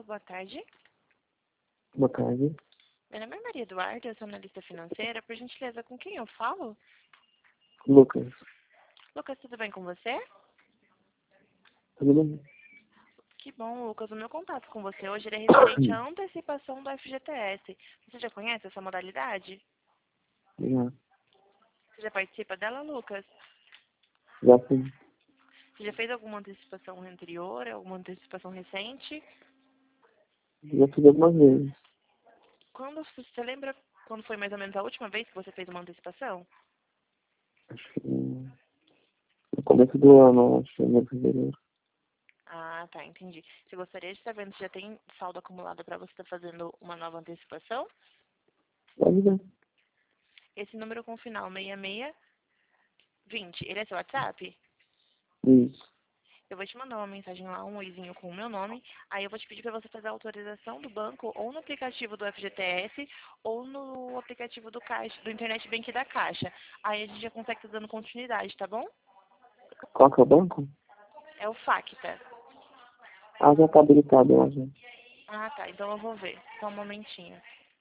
boa tarde. Boa tarde. Meu nome é Maria Eduarda, eu sou analista financeira. Por gentileza, com quem eu falo? Lucas. Lucas, tudo bem com você? Tudo bem? Que bom, Lucas. O meu contato com você hoje é referente à antecipação do FGTS. Você já conhece essa modalidade? Já. Você já participa dela, Lucas? Já fiz. Você já fez alguma antecipação anterior, alguma antecipação recente? Já fiz algumas vezes. Você lembra quando foi mais ou menos a última vez que você fez uma antecipação? Acho que no começo do ano, acho que em fevereiro. Ah, tá, entendi. Você gostaria de saber se já tem saldo acumulado para você estar fazendo uma nova antecipação? Pode ver. Esse número com final 6620, ele é seu WhatsApp? Isso. Eu vou te mandar uma mensagem lá, um oizinho com o meu nome. Aí eu vou te pedir para você fazer a autorização do banco ou no aplicativo do FGTS ou no aplicativo do Caixa, do Internet Bank da Caixa. Aí a gente já consegue estar dando continuidade, tá bom? Qual que é o banco? É o Facta. Ah, já tá habilitado, eu acho. Ah, tá. Então eu vou ver. Só um momentinho.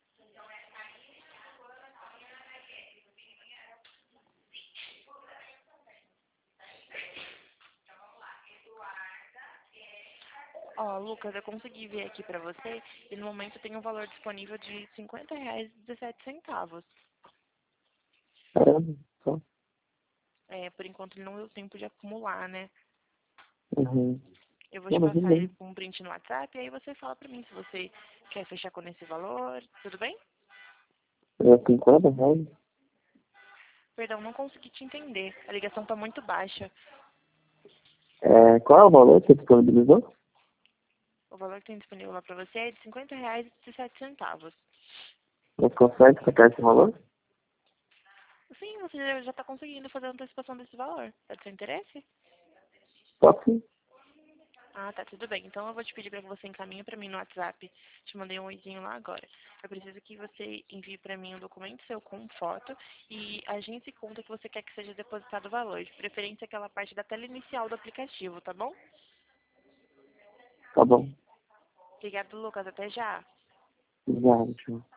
Ó, Lucas, eu consegui ver aqui pra você e no momento tem um valor disponível de R$ 50,17. Caramba, só. Por enquanto ele não deu tempo de acumular, né? Uhum. Eu vou Não, te mas tudo passar bem. um print no WhatsApp e aí você fala pra mim se você quer fechar com esse valor, tudo bem? É 50 reais? Perdão, não consegui te entender. A ligação tá muito baixa. Qual é o valor que você disponibilizou? O valor que tem disponível lá pra você é de R$ 50,17. Você consegue sacar esse valor? Sim, você já tá conseguindo fazer a antecipação desse valor. É do seu interesse? Só sim. Ah, tá, tudo bem. Então eu vou te pedir para que você encaminhe para mim no WhatsApp. Te mandei um oizinho lá agora. Eu preciso que você envie para mim um documento seu com foto e agência e conta que você quer que seja depositado o valor. De preferência aquela parte da tela inicial do aplicativo, tá bom? Tá bom. Obrigado, Lucas. Até já. Já, tchau.